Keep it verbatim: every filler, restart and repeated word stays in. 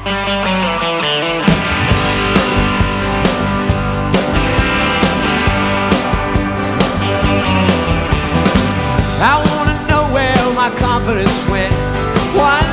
I wanna know where my confidence went. Why